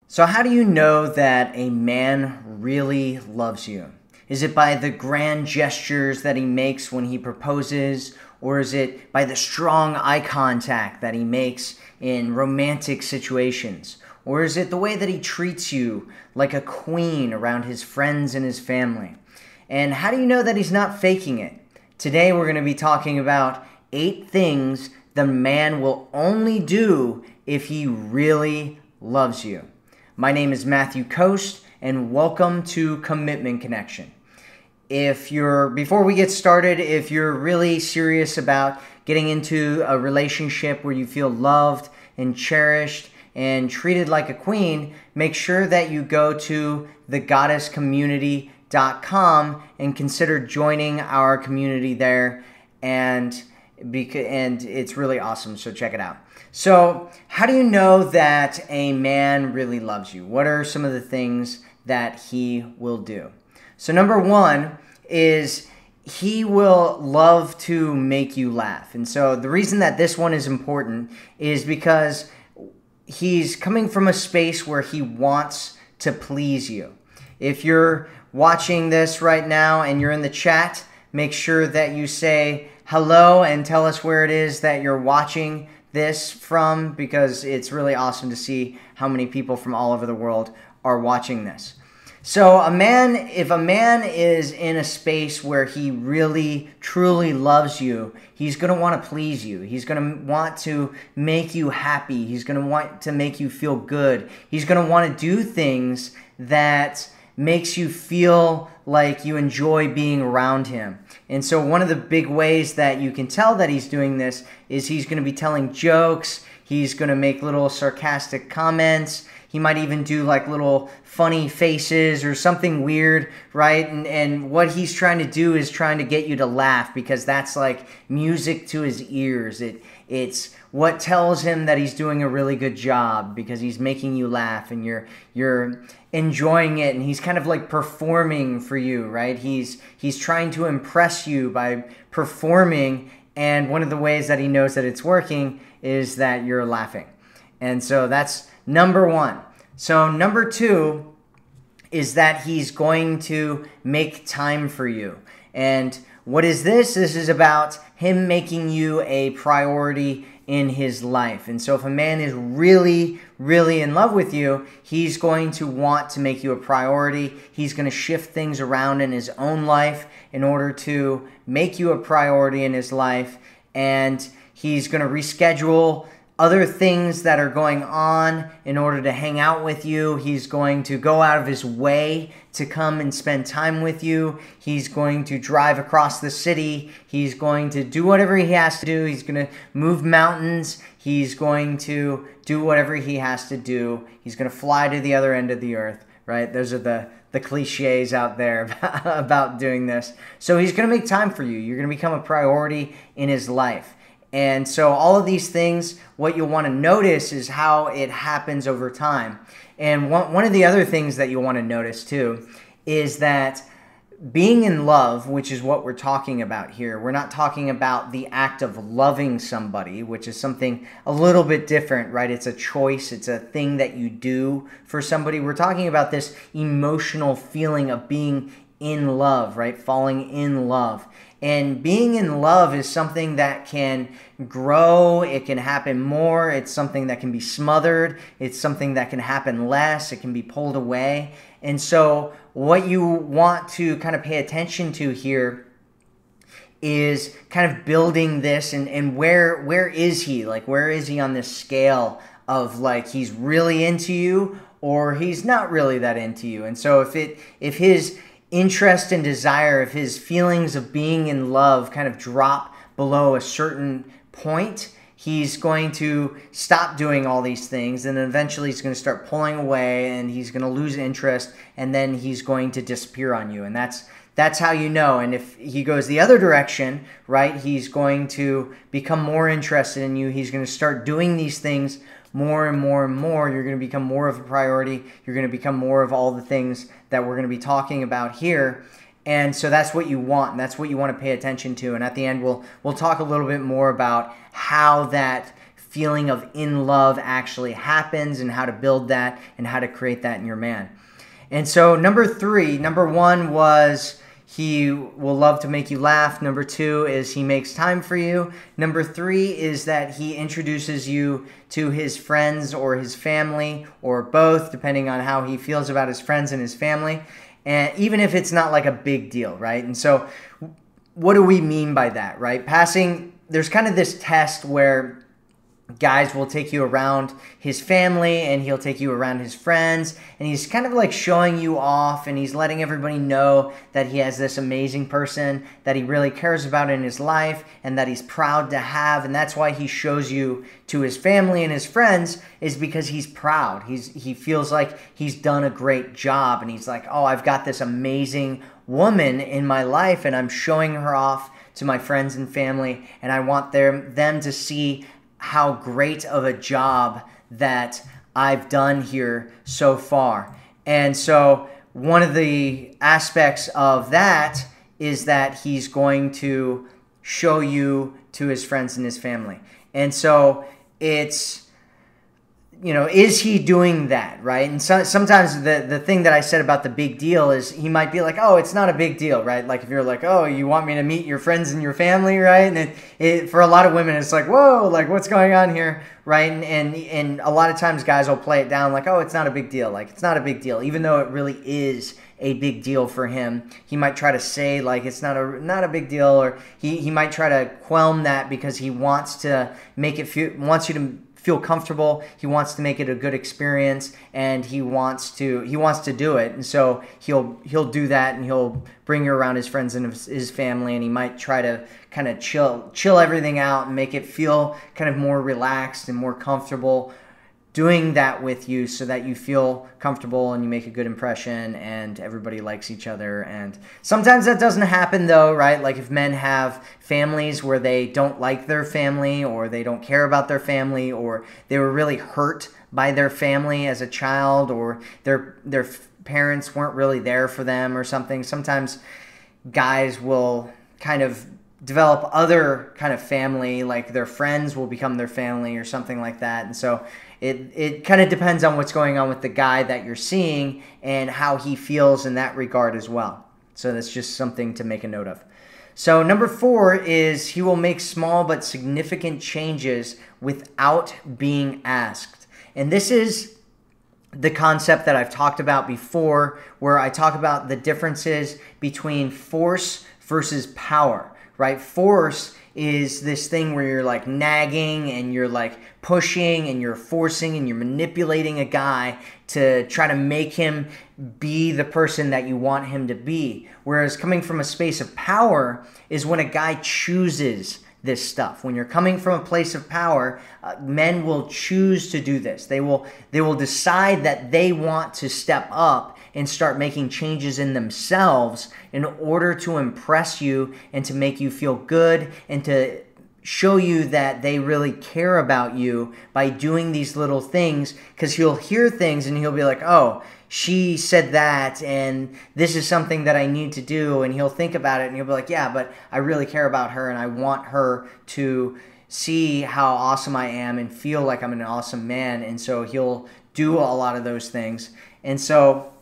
So how do you know that a man really loves you? Is it by the grand gestures that he makes when he proposes? Or is it by the strong eye contact that he makes in romantic situations? Or is it the way that he treats you like a queen around his friends and his family? And how do you know that he's not faking it? Today we're going to be talking about 8 things the man will only do if he really loves you. My name is Matthew Coast, and welcome to Commitment Connection. Before we get started, if you're really serious about getting into a relationship where you feel loved and cherished and treated like a queen, make sure that you go to thegoddesscommunity.com and consider joining our community there, and it's really awesome, so check it out. So how do you know that a man really loves you? What are some of the things that he will do? So number 1 is he will love to make you laugh. And so the reason that this one is important is because he's coming from a space where he wants to please you. If you're watching this right now and you're in the chat, make sure that you say hello and tell us where it is that you're watching this from, because it's really awesome to see how many people from all over the world are watching this. So if a man is in a space where he really truly loves you, he's going to want to please you. He's going to want to make you happy. He's going to want to make you feel good. He's going to want to do things that makes you feel like you enjoy being around him. And so one of the big ways that you can tell that he's doing this is he's going to be telling jokes. He's going to make little sarcastic comments. He might even do like little funny faces or something weird, right? And what he's trying to do is trying to get you to laugh, because that's like music to his ears. It's what tells him that he's doing a really good job, because he's making you laugh and you're enjoying it, and he's kind of like performing for you, right? He's trying to impress you by performing, and one of the ways that he knows that it's working is that you're laughing. And so that's number 1. So number 2 is that he's going to make time for you. And what is this? This is about him making you a priority in his life. And so if a man is really, really in love with you, he's going to want to make you a priority. He's going to shift things around in his own life in order to make you a priority in his life. And he's going to reschedule other things that are going on in order to hang out with you. He's going to go out of his way to come and spend time with you. He's going to drive across the city. He's going to do whatever he has to do. He's going to move mountains. He's going to do whatever he has to do. He's going to fly to the other end of the earth, right? Those are the cliches out there about doing this. So he's going to make time for you. You're going to become a priority in his life. And so all of these things, what you'll want to notice is how it happens over time. And one of the other things that you'll want to notice too is that being in love, which is what we're talking about here, we're not talking about the act of loving somebody, which is something a little bit different, right? It's a choice. It's a thing that you do for somebody. We're talking about this emotional feeling of being in love, right? Falling in love. And being in love is something that can grow. It can happen more. It's something that can be smothered. It's something that can happen less. It can be pulled away. And so what you want to kind of pay attention to here is kind of building this, and where is he? Like, where is he on this scale of like he's really into you or he's not really that into you? And so if his interest and desire, if his feelings of being in love kind of drop below a certain point, he's going to stop doing all these things, and then eventually he's going to start pulling away, and he's going to lose interest, and then he's going to disappear on you. And that's how you know. And if he goes the other direction, right, he's going to become more interested in you. He's going to start doing these things more and more and more. You're going to become more of a priority. You're going to become more of all the things that we're going to be talking about here. And so that's what you want, and that's what you want to pay attention to. And at the end, we'll talk a little bit more about how that feeling of in love actually happens, and how to build that and how to create that in your man. And so number 1 was he will love to make you laugh. Number 2 is he makes time for you. Number 3 is that he introduces you to his friends or his family, or both, depending on how he feels about his friends and his family. And even if it's not like a big deal, right? And so what do we mean by that, right? There's kind of this test where guys will take you around his family and he'll take you around his friends, and he's kind of like showing you off, and he's letting everybody know that he has this amazing person that he really cares about in his life and that he's proud to have. And that's why he shows you to his family and his friends, is because he's proud. He feels like he's done a great job, and he's like, oh, I've got this amazing woman in my life and I'm showing her off to my friends and family, and I want them to see how great of a job that I've done here so far. And so one of the aspects of that is that he's going to show you to his friends and his family. And so it's, is he doing that, right? And sometimes the thing that I said about the big deal is he might be like, oh, it's not a big deal, right? Like if you're like, oh, you want me to meet your friends and your family, right? And for a lot of women, it's like, whoa, like what's going on here, right? And a lot of times guys will play it down like, oh, it's not a big deal. Like it's not a big deal, even though it really is a big deal for him. He might try to say like it's not a big deal, or he might try to quell that because he wants to make it wants you to feel comfortable. He wants to make it a good experience, and he wants to do it. And so he'll do that, and he'll bring you around his friends and his family, and he might try to kind of chill everything out and make it feel kind of more relaxed and more comfortable, doing that with you so that you feel comfortable and you make a good impression and everybody likes each other. And sometimes that doesn't happen though, right? Like if men have families where they don't like their family, or they don't care about their family, or they were really hurt by their family as a child, or their parents weren't really there for them or something. Sometimes guys will kind of develop other kind of family, like their friends will become their family or something like that. And so it kind of depends on what's going on with the guy that you're seeing and how he feels in that regard as well. So that's just something to make a note of. So number 4 is he will make small but significant changes without being asked. And this is the concept that I've talked about before, where I talk about the differences between force versus power, right? Force is this thing where you're like nagging and you're like pushing and you're forcing and you're manipulating a guy to try to make him be the person that you want him to be. Whereas coming from a space of power is when a guy chooses this stuff. When you're coming from a place of power, men will choose to do this. They will decide that they want to step up and start making changes in themselves in order to impress you and to make you feel good and to show you that they really care about you by doing these little things. Because he'll hear things and he'll be like, oh, she said that and this is something that I need to do, and he'll think about it and he'll be like, yeah, but I really care about her and I want her to see how awesome I am and feel like I'm an awesome man. And so he'll do a lot of those things. And so,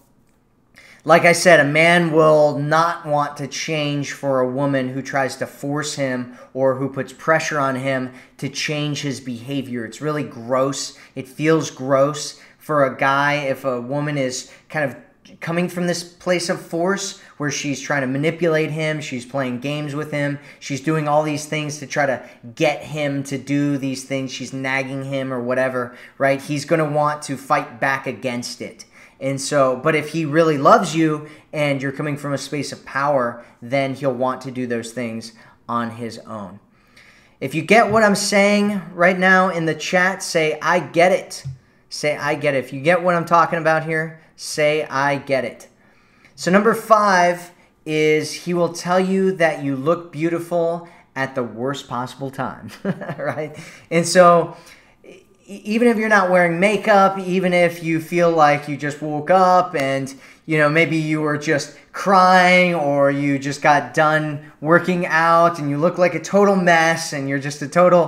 like I said, a man will not want to change for a woman who tries to force him or who puts pressure on him to change his behavior. It's really gross. It feels gross for a guy if a woman is kind of coming from this place of force where she's trying to manipulate him, she's playing games with him, she's doing all these things to try to get him to do these things, she's nagging him or whatever, right? He's going to want to fight back against it. And so, but if he really loves you and you're coming from a space of power, then he'll want to do those things on his own. If you get what I'm saying right now in the chat, say, I get it. Say, I get it. If you get what I'm talking about here, say, I get it. So number 5 is he will tell you that you look beautiful at the worst possible time, right? And so even if you're not wearing makeup, even if you feel like you just woke up and, maybe you were just crying or you just got done working out and you look like a total mess and you're just a total,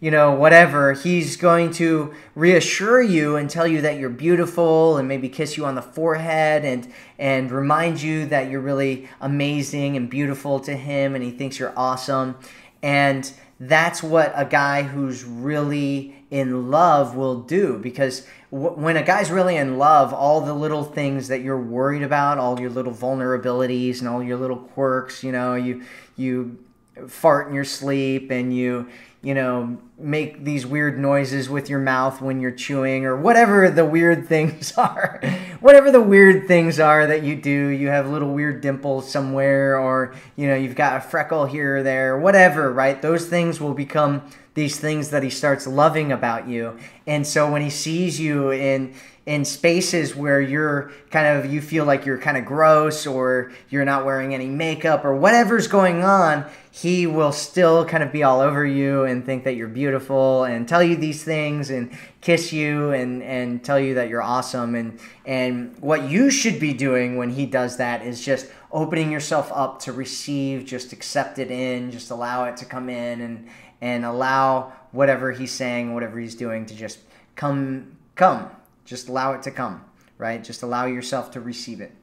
whatever, he's going to reassure you and tell you that you're beautiful and maybe kiss you on the forehead and remind you that you're really amazing and beautiful to him and he thinks you're awesome. And that's what a guy who's really in love will do, because when a guy's really in love, all the little things that you're worried about, all your little vulnerabilities and all your little quirks, you fart in your sleep and you make these weird noises with your mouth when you're chewing, or whatever the weird things are. Whatever the weird things are that you do, you have little weird dimples somewhere, or you've got a freckle here or there, whatever, right? Those things will become these things that he starts loving about you. And so when he sees you in spaces where you feel like you're kind of gross, or you're not wearing any makeup, or whatever's going on, he will still kind of be all over you and think that you're beautiful and tell you these things and kiss you and tell you that you're awesome. And what you should be doing when he does that is just opening yourself up to receive, just accept it in, just allow it to come in and allow whatever he's saying, whatever he's doing to just come. Just allow it to come, right? Just allow yourself to receive it.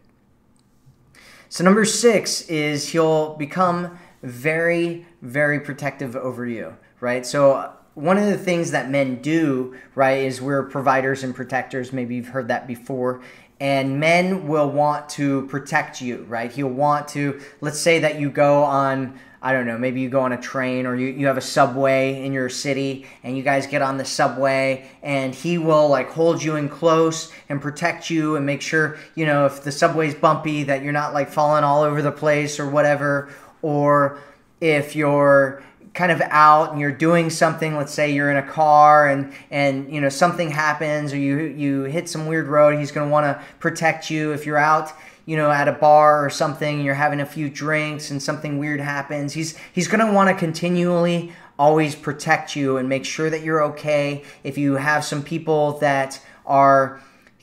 So number 6 is he'll become very, very protective over you, right? So one of the things that men do, right, is we're providers and protectors. Maybe you've heard that before. And men will want to protect you, right? He'll want to, let's say that you go on, I don't know, maybe you go on a train, or you have a subway in your city and you guys get on the subway, and he will hold you in close and protect you and make sure, if the subway's bumpy, that you're not falling all over the place or whatever. Or if you're kind of out and you're doing something, let's say you're in a car and something happens, or you hit some weird road, he's going to want to protect you. If you're out at a bar or something, you're having a few drinks and something weird happens, he's going to want to continually always protect you and make sure that you're okay. If you have some people that are,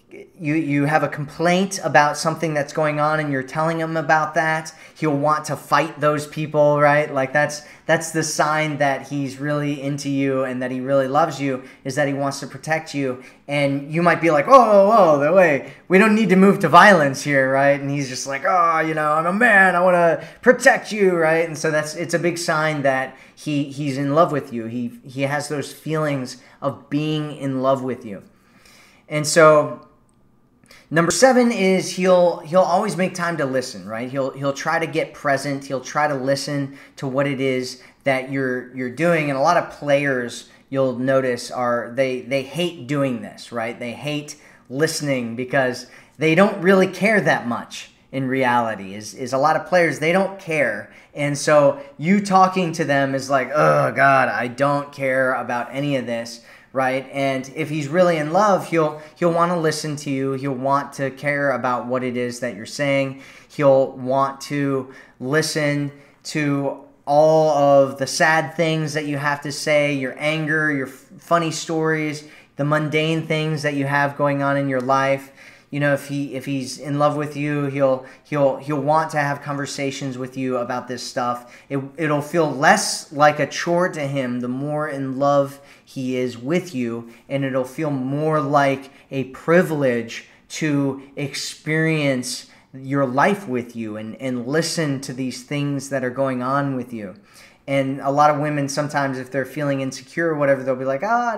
you have a complaint about something that's going on and you're telling him about that, he'll want to fight those people, right? That's the sign that he's really into you and that he really loves you, is that he wants to protect you. And you might be like, whoa, wait, we don't need to move to violence here, right? And he's just like, I'm a man, I want to protect you, right? And so it's a big sign that he's in love with you. He has those feelings of being in love with you. And so number 7 is he'll always make time to listen, right? He'll try to get present. He'll try to listen to what it is that you're doing. And a lot of players, you'll notice, they hate doing this, right? They hate listening because they don't really care that much. In reality, is a lot of players, they don't care. And so you talking to them is like, oh God, I don't care about any of this. Right? And if he's really in love, he'll want to listen to you. He'll want to care about what it is that you're saying. He'll want to listen to all of the sad things that you have to say, your anger, your funny stories, the mundane things that you have going on in your life. If he's in love with you, he'll want to have conversations with you about this stuff. It'll feel less like a chore to him the more in love he is with you, and it'll feel more like a privilege to experience your life with you and listen to these things that are going on with you. And a lot of women, sometimes if they're feeling insecure or whatever, they'll be like, I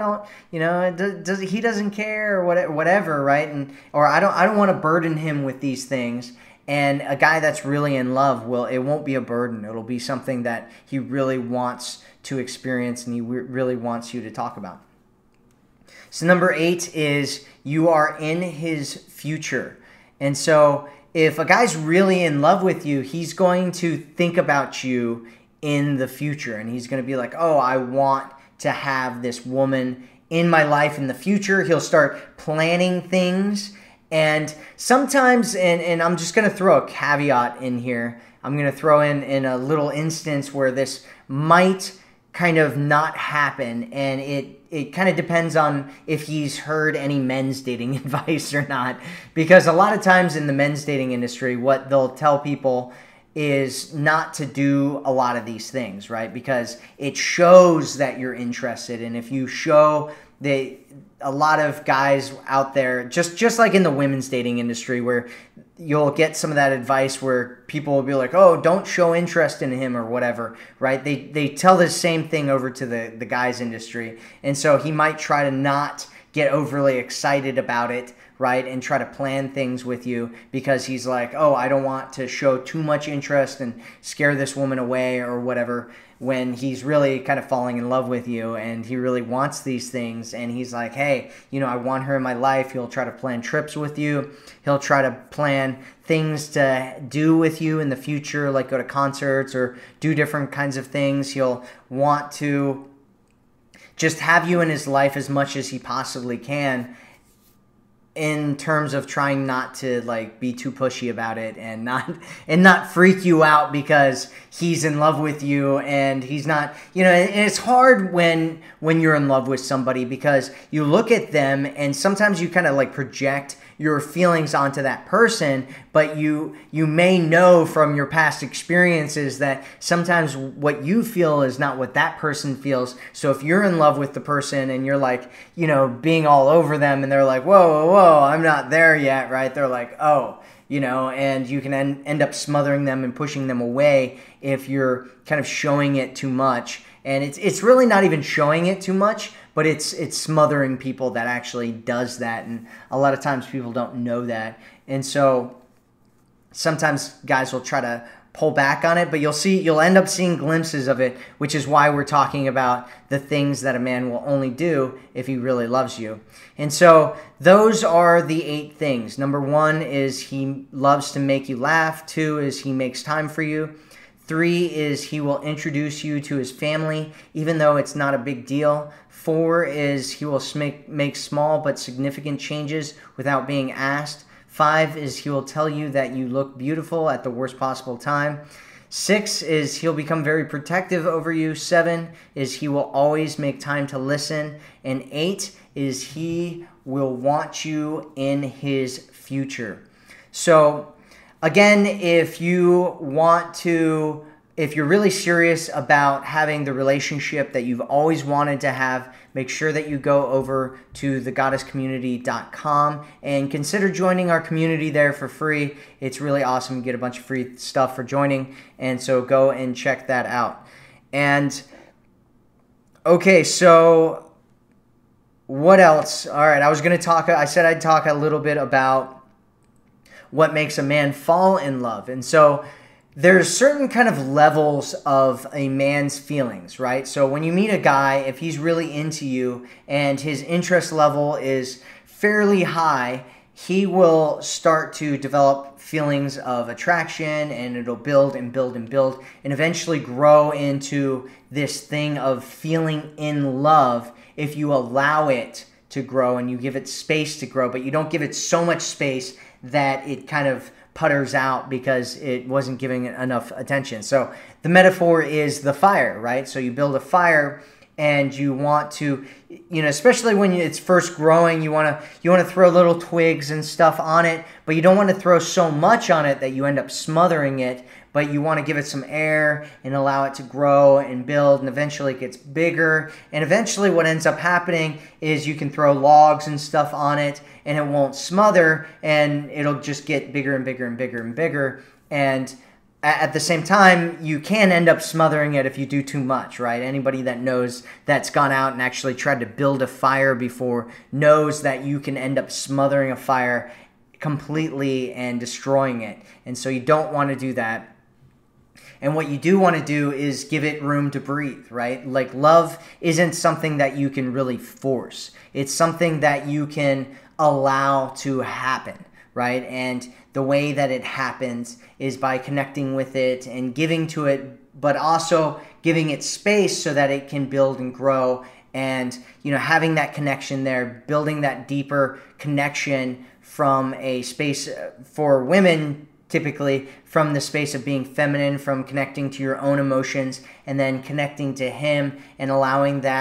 don't, he doesn't care or whatever, right? Or I don't want to burden him with these things. And a guy that's really in love, it won't be a burden. It'll be something that he really wants to experience and he really wants you to talk about. So number 8 is you are in his future. And so if a guy's really in love with you, he's going to think about you in the future, and he's going to be like, I want to have this woman in my life in the future. He'll start planning things, and sometimes, and I'm just going to throw a caveat in here, I'm going to throw in a little instance where this might kind of not happen, and it kind of depends on if he's heard any men's dating advice or not, because a lot of times in the men's dating industry, what they'll tell people is not to do a lot of these things, right? Because it shows that you're interested. And if you show that, a lot of guys out there, just like in the women's dating industry, where you'll get some of that advice where people will be like, oh, don't show interest in him or whatever, right? They tell the same thing over to the guys industry. And so he might try to not get overly excited about it, right? And try to plan things with you because he's like, oh, I don't want to show too much interest and scare this woman away or whatever, when he's really kind of falling in love with you and he really wants these things. And he's like, hey, I want her in my life. He'll try to plan trips with you. He'll try to plan things to do with you in the future, like go to concerts or do different kinds of things. He'll want to just have you in his life as much as he possibly can, in terms of trying not to like be too pushy about it and not freak you out because he's in love with you and he's not, and it's hard when you're in love with somebody because you look at them and sometimes you kind of like project your feelings onto that person, but you may know from your past experiences that sometimes what you feel is not what that person feels. So if you're in love with the person and you're like, being all over them and they're like, whoa, I'm not there yet, right? They're like, oh, and you can end up smothering them and pushing them away if you're kind of showing it too much. And it's really not even showing it too much, but it's smothering people that actually does that. And a lot of times people don't know that. And so sometimes guys will try to pull back on it, but you'll end up seeing glimpses of it, which is why we're talking about the things that a man will only do if he really loves you. And so those are the 8 things. Number 1 is he loves to make you laugh. 2 is he makes time for you. 3 is he will introduce you to his family, even though it's not a big deal. 4 is he will make small but significant changes without being asked. 5 is he will tell you that you look beautiful at the worst possible time. 6 is he'll become very protective over you. 7 is he will always make time to listen. And 8 is he will want you in his future. So again, if you're really serious about having the relationship that you've always wanted to have, make sure that you go over to thegoddesscommunity.com and consider joining our community there for free. It's really awesome. You get a bunch of free stuff for joining, and so go and check that out. And okay, so what else? All right, I said I'd talk a little bit about what makes a man fall in love. And so there's certain kind of levels of a man's feelings, right? So when you meet a guy, if he's really into you and his interest level is fairly high, he will start to develop feelings of attraction, and it'll build and build and build and eventually grow into this thing of feeling in love if you allow it to grow and you give it space to grow, but you don't give it so much space that it kind of putters out because it wasn't giving it enough attention. So the metaphor is the fire, right? So you build a fire and you want to, especially when it's first growing, you want to throw little twigs and stuff on it, but you don't want to throw so much on it that you end up smothering it, but you want to give it some air and allow it to grow and build, and eventually it gets bigger. And eventually what ends up happening is you can throw logs and stuff on it and it won't smother, and it'll just get bigger and bigger and bigger and bigger. And at the same time, you can end up smothering it if you do too much, right? Anybody that's gone out and actually tried to build a fire before knows that you can end up smothering a fire completely and destroying it. And so you don't want to do that. And what you do want to do is give it room to breathe, right? Like, love isn't something that you can really force. It's something that you can allow to happen, right? And the way that it happens is by connecting with it and giving to it, but also giving it space so that it can build and grow. And, having that connection there, building that deeper connection from a space for women, typically from the space of being feminine, from connecting to your own emotions and then connecting to him and allowing that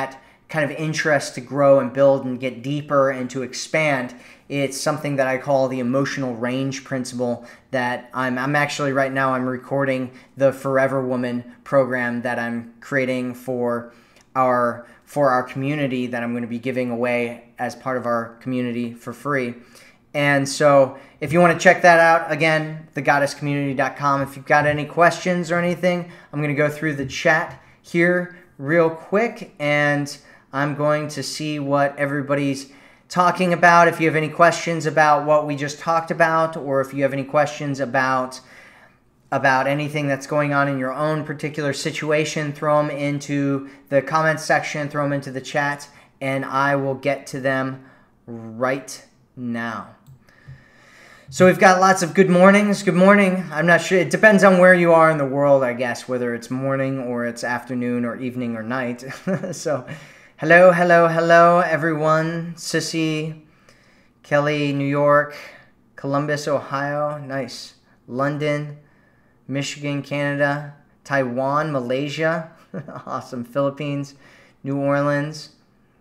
kind of interest to grow and build and get deeper and to expand. It's something that I call the emotional range principle that I'm actually right now I'm recording the Forever Woman program that I'm creating for our community that I'm going to be giving away as part of our community for free. And so if you want to check that out, again, thegoddesscommunity.com. If you've got any questions or anything, I'm going to go through the chat here real quick, and I'm going to see what everybody's talking about. If you have any questions about what we just talked about, or if you have any questions about anything that's going on in your own particular situation, throw them into the comments section, throw them into the chat, and I will get to them right now. So we've got lots of good mornings. Good morning. I'm not sure. It depends on where you are in the world, I guess, whether it's morning or it's afternoon or evening or night. So hello, hello, hello, everyone. Sissy, Kelly, New York, Columbus, Ohio. Nice. London, Michigan, Canada, Taiwan, Malaysia. Awesome. Philippines, New Orleans.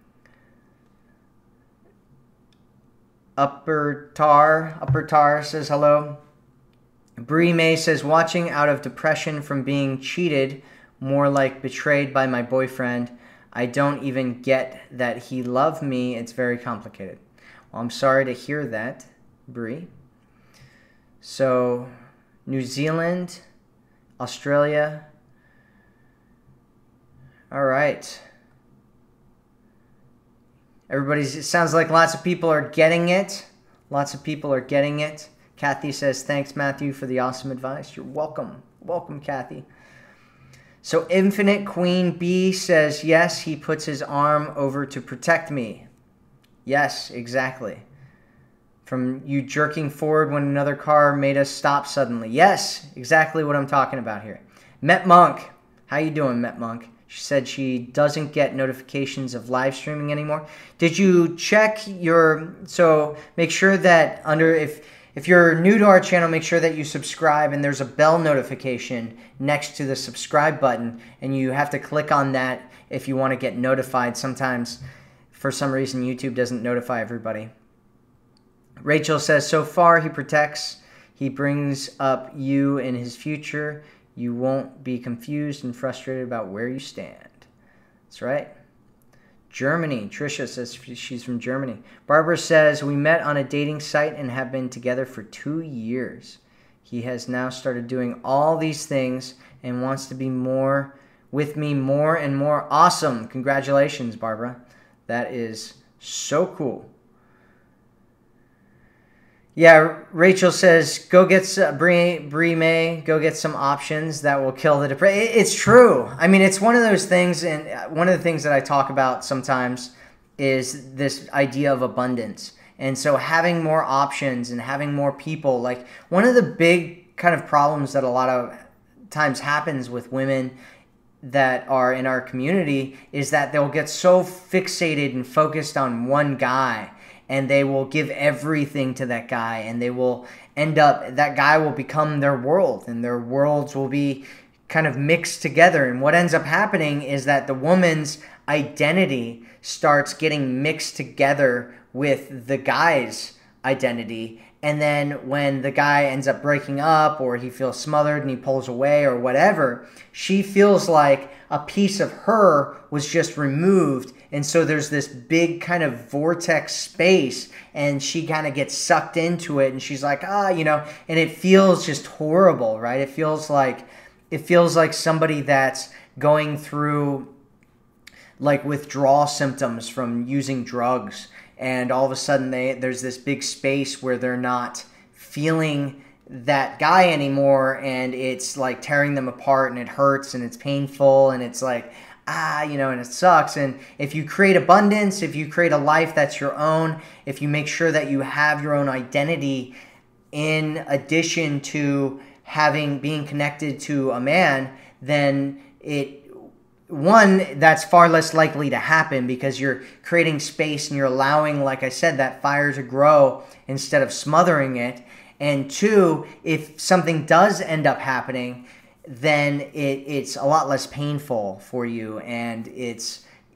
Upper Tar says hello. Bree May says, watching out of depression from being cheated, more like betrayed by my boyfriend. I don't even get that he loved me. It's very complicated. Well, I'm sorry to hear that, Bree. So, New Zealand, Australia. All right. It sounds like lots of people are getting it. Lots of people are getting it. Kathy says, thanks, Matthew, for the awesome advice. You're welcome. Welcome, Kathy. So Infinite Queen B says, yes, he puts his arm over to protect me. Yes, exactly. From you jerking forward when another car made us stop suddenly. Yes, exactly what I'm talking about here. Met Monk. How you doing, Met Monk? She said she doesn't get notifications of live streaming anymore. Did you check so make sure that if you're new to our channel, make sure that you subscribe, and there's a bell notification next to the subscribe button, and you have to click on that if you want to get notified. Sometimes, for some reason, YouTube doesn't notify everybody. Rachel says, so far he protects, he brings up you in his future. You won't be confused and frustrated about where you stand. That's right. Germany. Trisha says she's from Germany. Barbara says, we met on a dating site and have been together for 2 years. He has now started doing all these things and wants to be with me more and more. Awesome. Congratulations, Barbara. That is so cool. Yeah, Rachel says, go get Brie May, go get some options that will kill the depression. It's true. I mean, it's one of those things, and one of the things that I talk about sometimes is this idea of abundance. And so having more options and having more people, like one of the big kind of problems that a lot of times happens with women that are in our community is that they'll get so fixated and focused on one guy, and they will give everything to that guy, and they will end up, that guy will become their world, and their worlds will be kind of mixed together. And what ends up happening is that the woman's identity starts getting mixed together with the guy's identity. And then when the guy ends up breaking up, or he feels smothered and he pulls away or whatever, she feels like a piece of her was just removed. And so there's this big kind of vortex space, and she kind of gets sucked into it, and she's like, and it feels just horrible, right? It feels like somebody that's going through like withdrawal symptoms from using drugs, and all of a sudden there's this big space where they're not feeling that guy anymore, and it's like tearing them apart, and it hurts, and it's painful, and it's like, and it sucks. And if you create abundance, if you create a life that's your own, if you make sure that you have your own identity in addition to being connected to a man, then that's far less likely to happen, because you're creating space and you're allowing, like I said, that fire to grow instead of smothering it. And two, if something does end up happening, then it's a lot less painful for you, and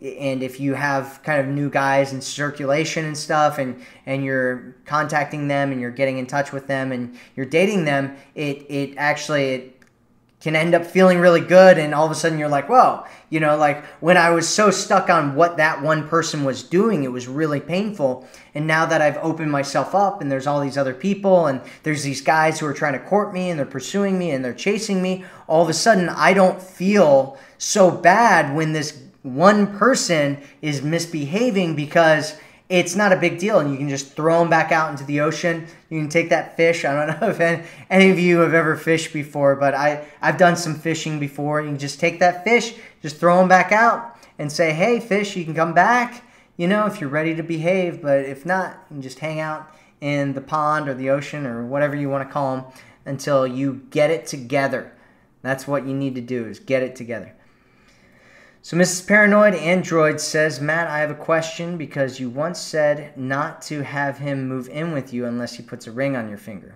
and if you have kind of new guys in circulation and stuff, and you're contacting them and you're getting in touch with them and you're dating them, it actually can end up feeling really good, and all of a sudden you're like, whoa, like when I was so stuck on what that one person was doing, it was really painful. And now that I've opened myself up and there's all these other people and there's these guys who are trying to court me and they're pursuing me and they're chasing me, all of a sudden I don't feel so bad when this one person is misbehaving, because it's not a big deal, and you can just throw them back out into the ocean. You can take that fish. I don't know if any of you have ever fished before, but I've done some fishing before. You can just take that fish, just throw them back out and say, hey, fish, you can come back, if you're ready to behave. But if not, you can just hang out in the pond or the ocean or whatever you want to call them until you get it together. That's what you need to do, is get it together. So Mrs. Paranoid Android says, Matt, I have a question, because you once said not to have him move in with you unless he puts a ring on your finger.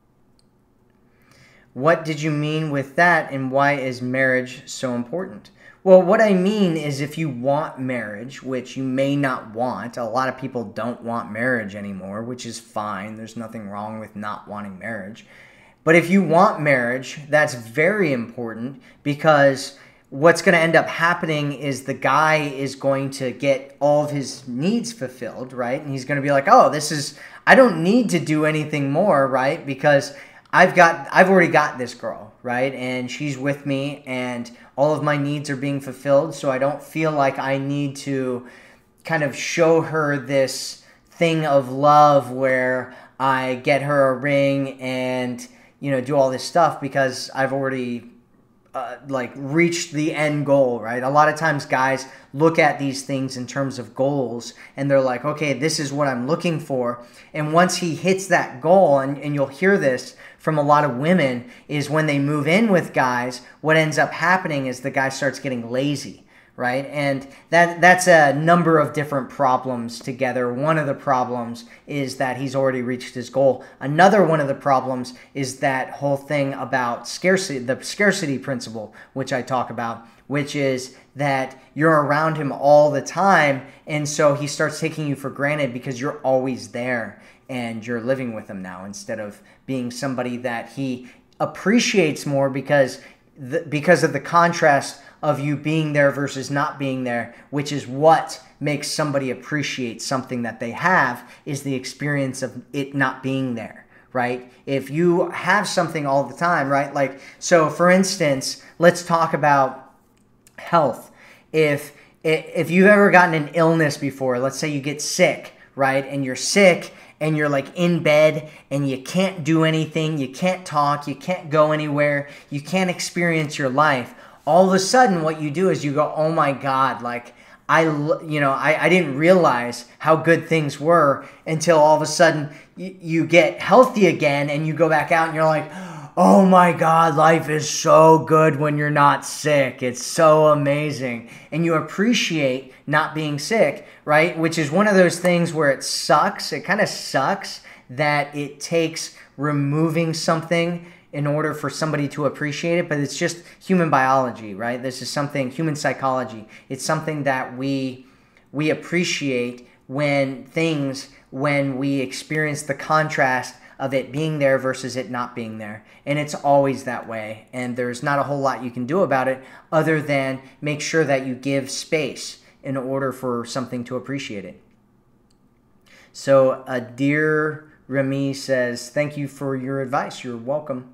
What did you mean with that, and why is marriage so important? Well, what I mean is, if you want marriage, which you may not want, a lot of people don't want marriage anymore, which is fine. There's nothing wrong with not wanting marriage. But if you want marriage, that's very important, because what's going to end up happening is the guy is going to get all of his needs fulfilled, right? And he's going to be like, oh, I don't need to do anything more, right? Because I've already got this girl, right? And she's with me, and all of my needs are being fulfilled. So I don't feel like I need to kind of show her this thing of love where I get her a ring and, do all this stuff, because I've already reach the end goal, right? A lot of times guys look at these things in terms of goals, and they're like, okay, this is what I'm looking for. And once he hits that goal, and you'll hear this from a lot of women, is when they move in with guys, what ends up happening is the guy starts getting lazy, right? And that's a number of different problems together. One of the problems is that he's already reached his goal. Another one of the problems is that whole thing about scarcity, the scarcity principle, which I talk about, which is that you're around him all the time, and so he starts taking you for granted because you're always there and you're living with him now, instead of being somebody that he appreciates more because of the contrast of you being there versus not being there, which is what makes somebody appreciate something that they have, is the experience of it not being there, right? If you have something all the time, right? So for instance, let's talk about health. If you've ever gotten an illness before, let's say you get sick, right? And you're sick and you're in bed and you can't do anything, you can't talk, you can't go anywhere, you can't experience your life. All of a sudden, what you do is you go, oh my God, I didn't realize how good things were until all of a sudden you get healthy again, and you go back out and you're like, oh my God, life is so good when you're not sick. It's so amazing. And you appreciate not being sick, right? Which is one of those things where it sucks. It kind of sucks that it takes removing something in order for somebody to appreciate it, but it's just human biology, right? This is something, human psychology. It's something that we appreciate when we experience the contrast of it being there versus it not being there. And it's always that way. And there's not a whole lot you can do about it other than make sure that you give space in order for something to appreciate it. So Dear Remy says, thank you for your advice. You're welcome.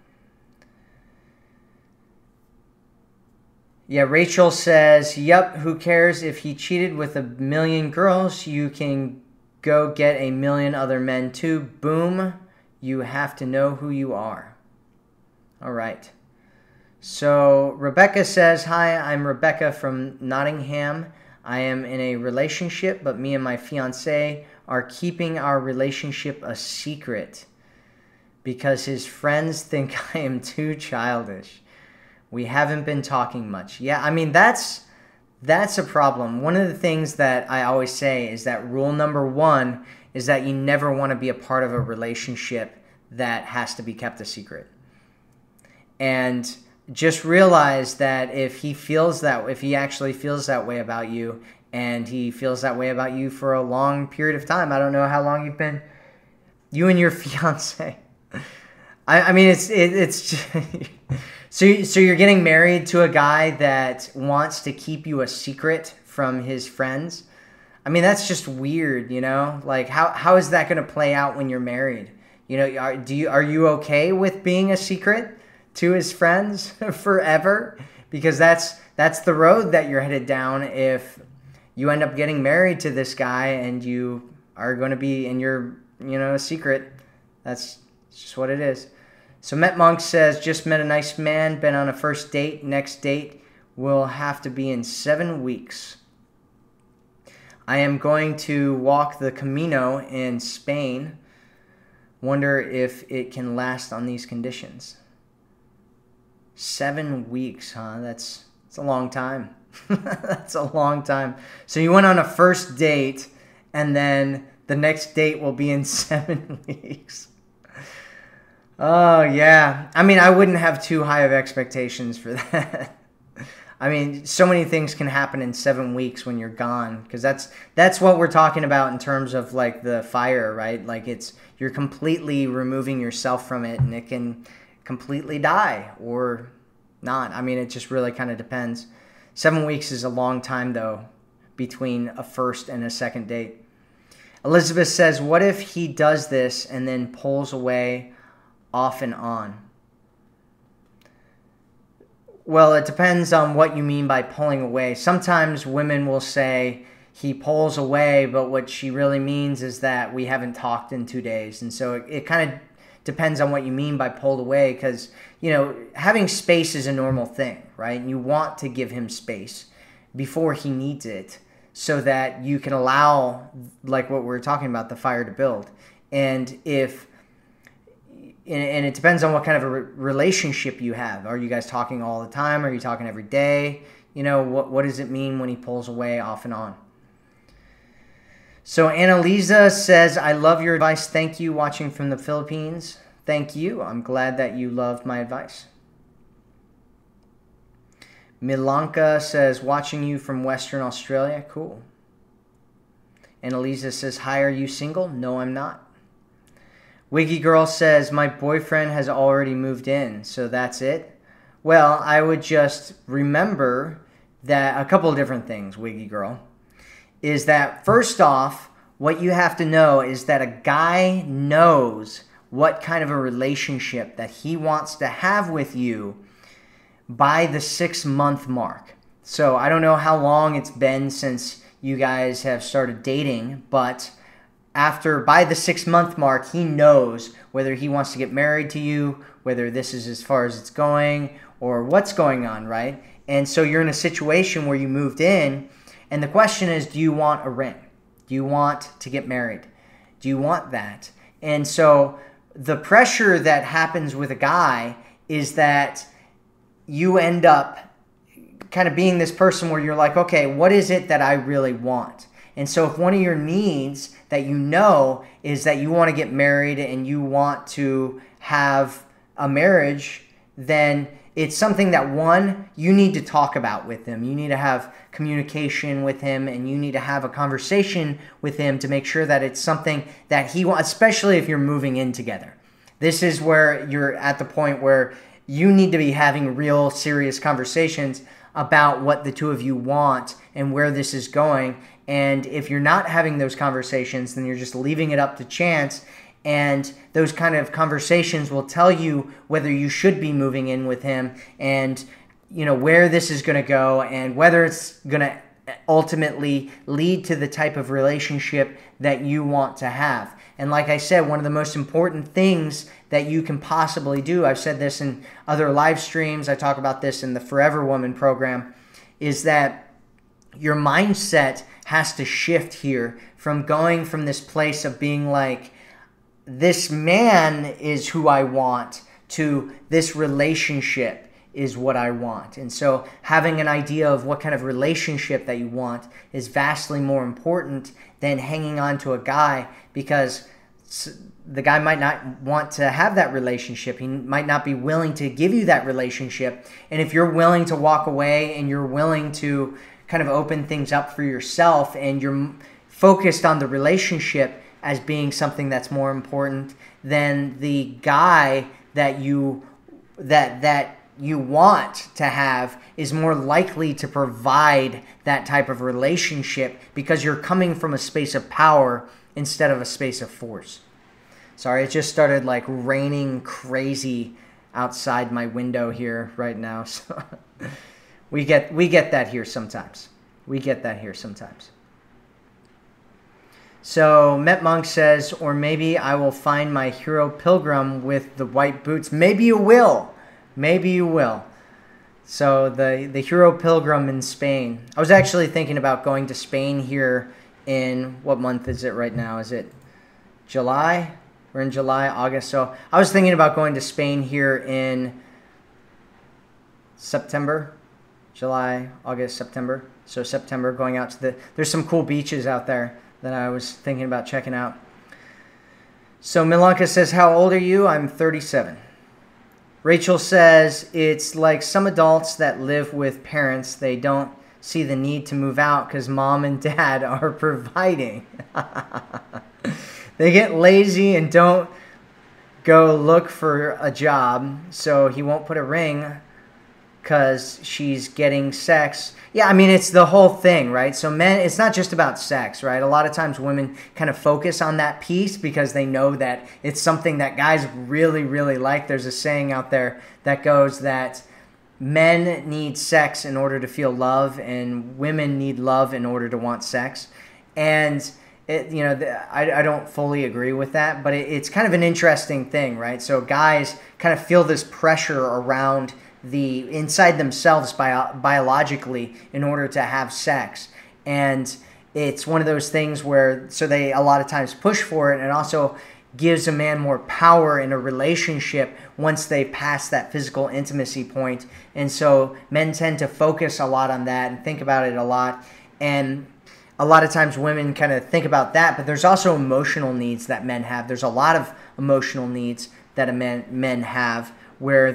Yeah, Rachel says, yep, who cares if he cheated with 1 million girls? You can go get 1 million other men too. Boom. You have to know who you are. All right. So Rebecca says, hi, I'm Rebecca from Nottingham. I am in a relationship, but me and my fiance are keeping our relationship a secret because his friends think I am too childish. We haven't been talking much. Yeah, I mean, that's a problem. One of the things that I always say is that rule number 1 is that you never want to be a part of a relationship that has to be kept a secret. And just realize that if he actually feels that way about you, and he feels that way about you for a long period of time. I don't know how long you and your fiance. I mean, it's so you're getting married to a guy that wants to keep you a secret from his friends. I mean, that's just weird, Like, how is that going to play out when you're married? Are you okay with being a secret to his friends forever? Because that's the road that you're headed down if you end up getting married to this guy and you are going to be in your, a secret. That's just what it is. So Met Monk says, just met a nice man, been on a first date. Next date will have to be in 7 weeks. I am going to walk the Camino in Spain. Wonder if it can last on these conditions. 7 weeks, huh? That's a long time. That's a long time. So you went on a first date, and then the next date will be in 7 weeks. Oh, yeah. I mean, I wouldn't have too high of expectations for that. I mean, so many things can happen in 7 weeks when you're gone, because that's what we're talking about in terms of like the fire, right? Like you're completely removing yourself from it, and it can completely die or not. I mean, it just really kind of depends. 7 weeks is a long time, though, between a first and a second date. Elizabeth says, what if he does this and then pulls away off and on? Well, it depends on what you mean by pulling away. Sometimes women will say he pulls away, but what she really means is that we haven't talked in 2 days. And so it kind of depends on what you mean by pulled away, because, having space is a normal thing, right? And you want to give him space before he needs it so that you can allow, like what we're talking about, the fire to build. And and it depends on what kind of a relationship you have. Are you guys talking all the time? Are you talking every day? What does it mean when he pulls away off and on? So Annalisa says, I love your advice. Thank you. Watching from the Philippines. Thank you. I'm glad that you loved my advice. Milanka says, watching you from Western Australia. Cool. Annalisa says, hi, are you single? No, I'm not. Wiggy Girl says, my boyfriend has already moved in, so that's it. Well, I would just remember that a couple of different things, Wiggy Girl, is that first off, what you have to know is that a guy knows what kind of a relationship that he wants to have with you by the 6-month mark. So I don't know how long it's been since you guys have started dating, but by the 6-month mark, he knows whether he wants to get married to you, whether this is as far as it's going, or what's going on, right? And so you're in a situation where you moved in, and the question is, do you want a ring? Do you want to get married? Do you want that? And so the pressure that happens with a guy is that you end up kind of being this person where you're like, okay, what is it that I really want? And so if one of your needs that is that you want to get married and you want to have a marriage, then it's something that, one, you need to talk about with him. You need to have communication with him, and you need to have a conversation with him to make sure that it's something that he wants, especially if you're moving in together. This is where you're at the point where you need to be having real serious conversations about what the two of you want and where this is going. And if you're not having those conversations, then you're just leaving it up to chance. And those kind of conversations will tell you whether you should be moving in with him, and where this is going to go, and whether it's going to ultimately lead to the type of relationship that you want to have. And like I said, one of the most important things that you can possibly do, I've said this in other live streams, I talk about this in the Forever Woman program, is that your mindset has to shift here from going from this place of being like, this man is who I want, to this relationship is what I want. And so having an idea of what kind of relationship that you want is vastly more important than hanging on to a guy, because the guy might not want to have that relationship. He might not be willing to give you that relationship. And if you're willing to walk away and you're willing to kind of open things up for yourself and you're focused on the relationship as being something that's more important, then the guy that you want to have is more likely to provide that type of relationship because you're coming from a space of power instead of a space of force. Sorry, it just started like raining crazy outside my window here right now. So we get that here sometimes. So Met Monk says, or maybe I will find my hero pilgrim with the white boots. Maybe you will. So the hero pilgrim in Spain. I was actually thinking about going to Spain here in, what month is it right now? Is it July? We're in July, August. So I was thinking about going to Spain here in September. July, August, September. So September, going out to there's some cool beaches out there that I was thinking about checking out. So Milanka says, how old are you? I'm 37. Rachel says, it's like some adults that live with parents. They don't see the need to move out because mom and dad are providing. They get lazy and don't go look for a job, so he won't put a ring because she's getting sex. Yeah, I mean, it's the whole thing, right? So men, it's not just about sex, right? A lot of times women kind of focus on that piece because they know that it's something that guys really, really like. There's a saying out there that goes that men need sex in order to feel love and women need love in order to want sex. And I don't fully agree with that, but it's kind of an interesting thing, right? So guys kind of feel this pressure around inside themselves biologically in order to have sex. And it's one of those things where, so they a lot of times push for it, and it also gives a man more power in a relationship once they pass that physical intimacy point. And so men tend to focus a lot on that and think about it a lot. And a lot of times women kind of think about that, but there's also emotional needs that men have. There's a lot of emotional needs that men have where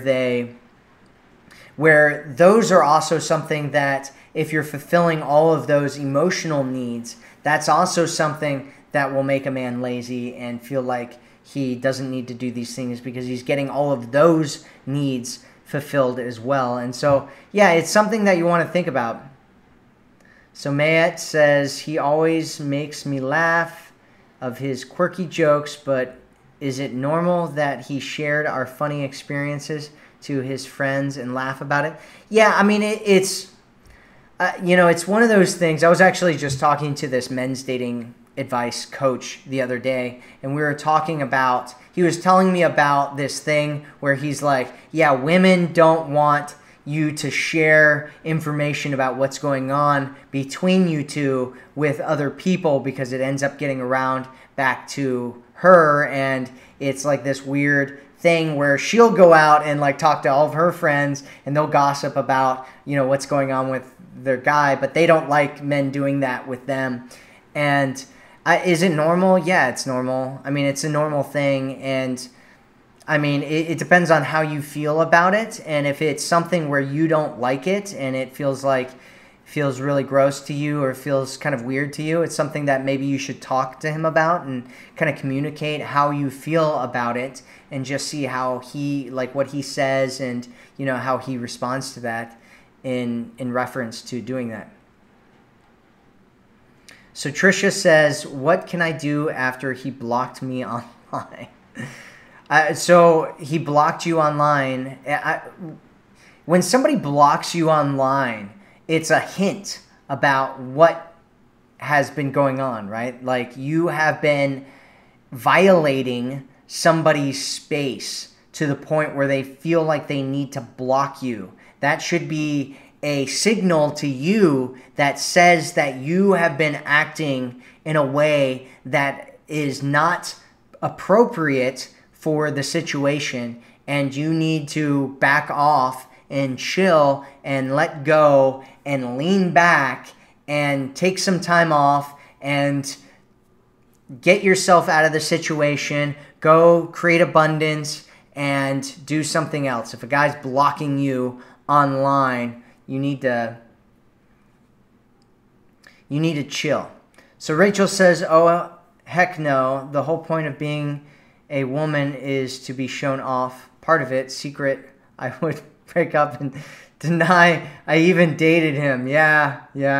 those are also something that if you're fulfilling all of those emotional needs, that's also something that will make a man lazy and feel like he doesn't need to do these things because he's getting all of those needs fulfilled as well. And so, yeah, it's something that you want to think about. So Mayet says, he always makes me laugh of his quirky jokes, but is it normal that he shared our funny experiences to his friends and laugh about it? Yeah, I mean, it's one of those things. I was actually just talking to this men's dating advice coach the other day, and we were talking about, he was telling me about this thing where he's like, yeah, women don't want you to share information about what's going on between you two with other people because it ends up getting around back to her, and it's like this weird thing where she'll go out and like talk to all of her friends and they'll gossip about, what's going on with their guy, but they don't like men doing that with them. And is it normal? Yeah, it's normal. I mean, it's a normal thing, and I mean, it depends on how you feel about it, and if it's something where you don't like it and it feels really gross to you or feels kind of weird to you, it's something that maybe you should talk to him about and kind of communicate how you feel about it and just see how what he says and, how he responds to that in reference to doing that. So Trisha says, what can I do after he blocked me online? So he blocked you online. When somebody blocks you online, it's a hint about what has been going on, right? Like you have been violating somebody's space to the point where they feel like they need to block you. That should be a signal to you that says that you have been acting in a way that is not appropriate for the situation, and you need to back off and chill and let go and lean back and take some time off and get yourself out of the situation, go create abundance, and do something else. If a guy's blocking you online, you need to chill. So Rachel says, oh, heck no. The whole point of being a woman is to be shown off. Part of it, secret, I would break up and deny I even dated him. Yeah.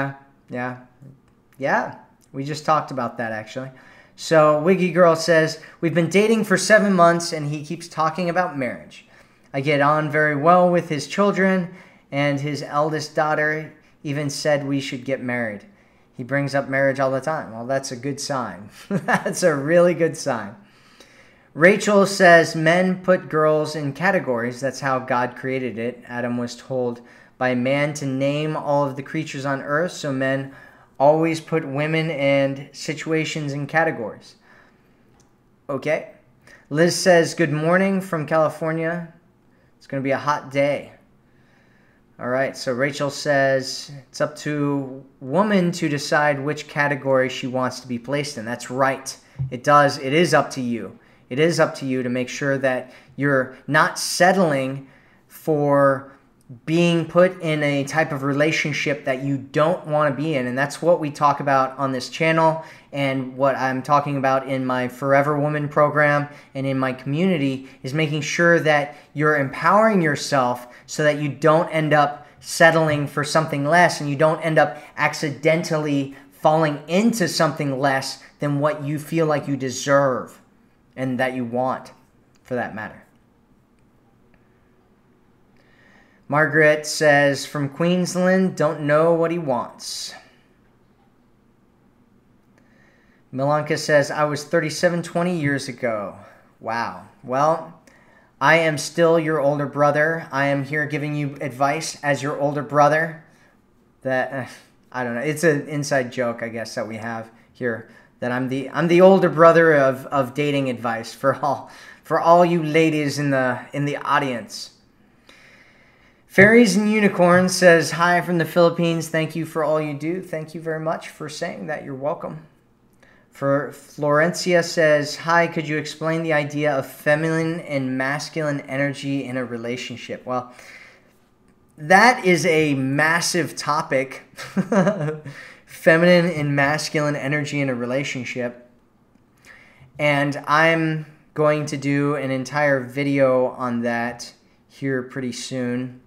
We just talked about that, actually. So Wiggy Girl says, we've been dating for 7 months and he keeps talking about marriage. I get on very well with his children, and his eldest daughter even said we should get married. He brings up marriage all the time. Well, that's a good sign. That's a really good sign. Rachel says, men put girls in categories. That's how God created it. Adam was told by man to name all of the creatures on earth, so men always put women and situations in categories. Okay. Liz says, good morning from California. It's going to be a hot day. All right. So Rachel says, it's up to woman to decide which category she wants to be placed in. That's right. It does. It is up to you. It is up to you to make sure that you're not settling for being put in a type of relationship that you don't want to be in. And that's what we talk about on this channel, and what I'm talking about in my Forever Woman program and in my community is making sure that you're empowering yourself so that you don't end up settling for something less, and you don't end up accidentally falling into something less than what you feel like you deserve and that you want, for that matter. Margaret says, from Queensland, don't know what he wants. Milanka says, I was 37 20 years ago. Wow. Well, I am still your older brother. I am here giving you advice as your older brother. That, I don't know. It's an inside joke, I guess, that we have here. That I'm the older brother of dating advice for all you ladies in the audience. Fairies and Unicorns says, hi from the Philippines. Thank you for all you do. Thank you very much for saying that. You're welcome. For Florencia says, hi, could you explain the idea of feminine and masculine energy in a relationship? Well, that is a massive topic. Feminine and masculine energy in a relationship. And I'm going to do an entire video on that here pretty soon.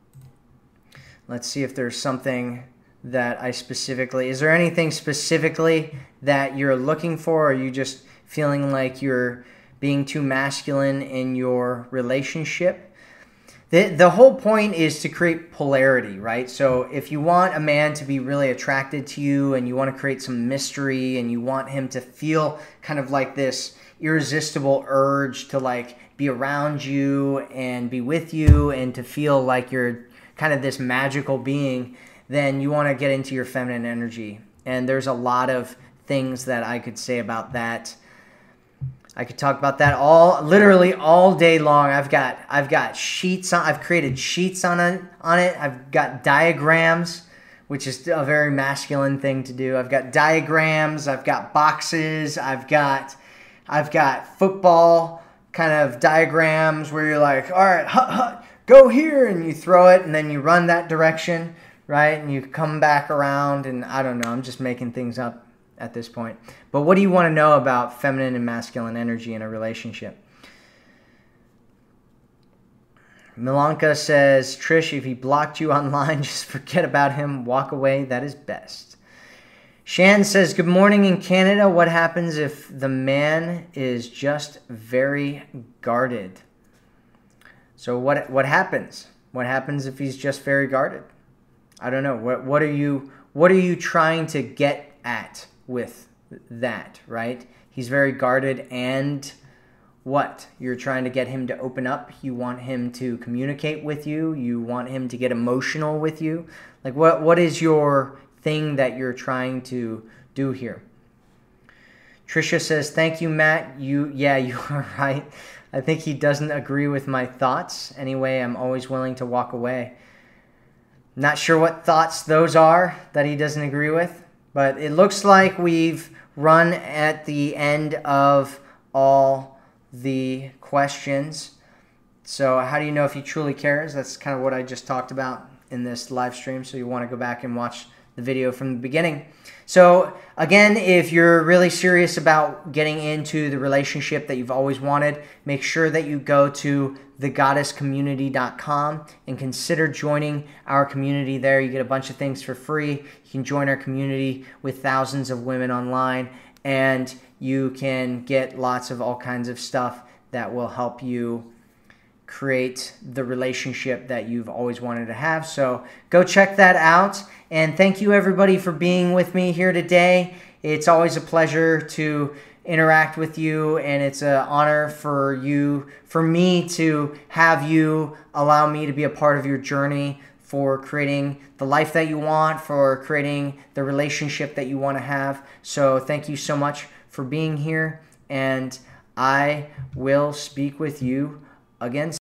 Let's see if there's something that I specifically... Is there anything specifically that you're looking for? Or are you just feeling like you're being too masculine in your relationship? The whole point is to create polarity, right? So if you want a man to be really attracted to you, and you want to create some mystery, and you want him to feel kind of like this irresistible urge to like be around you and be with you, and to feel like you're kind of this magical being, then you want to get into your feminine energy. And there's a lot of things that I could say about that. I could talk about that literally all day long. I've got sheets on. I've created sheets on it. I've got diagrams, which is a very masculine thing to do. I've got diagrams. I've got boxes. I've got football kind of diagrams where you're like, all right, go here, and you throw it, and then you run that direction, right? And you come back around, and I don't know. I'm just making things up at this point. But what do you want to know about feminine and masculine energy in a relationship? Milanka says, Trish, if he blocked you online, just forget about him. Walk away. That is best. Shan says, good morning in Canada. What happens if the man is just very guarded? So what happens? What happens if he's just very guarded? I don't know. What are you trying to get at with that, right? He's very guarded, and what? You're trying to get him to open up. You want him to communicate with you. You want him to get emotional with you. Like what is your thing that you're trying to do here? Trisha says, thank you, Matt. You are right. I think he doesn't agree with my thoughts. Anyway, I'm always willing to walk away. Not sure what thoughts those are that he doesn't agree with, but it looks like we've run at the end of all the questions. So how do you know if he truly cares? That's kind of what I just talked about in this live stream. So you want to go back and watch the video from the beginning. So again, if you're really serious about getting into the relationship that you've always wanted, make sure that you go to thegoddesscommunity.com and consider joining our community there. You get a bunch of things for free. You can join our community with thousands of women online, and you can get lots of all kinds of stuff that will help you create the relationship that you've always wanted to have. So go check that out. And thank you everybody for being with me here today. It's always a pleasure to interact with you, and it's an honor for me to have you allow me to be a part of your journey for creating the life that you want, for creating the relationship that you want to have. So thank you so much for being here, and I will speak with you again.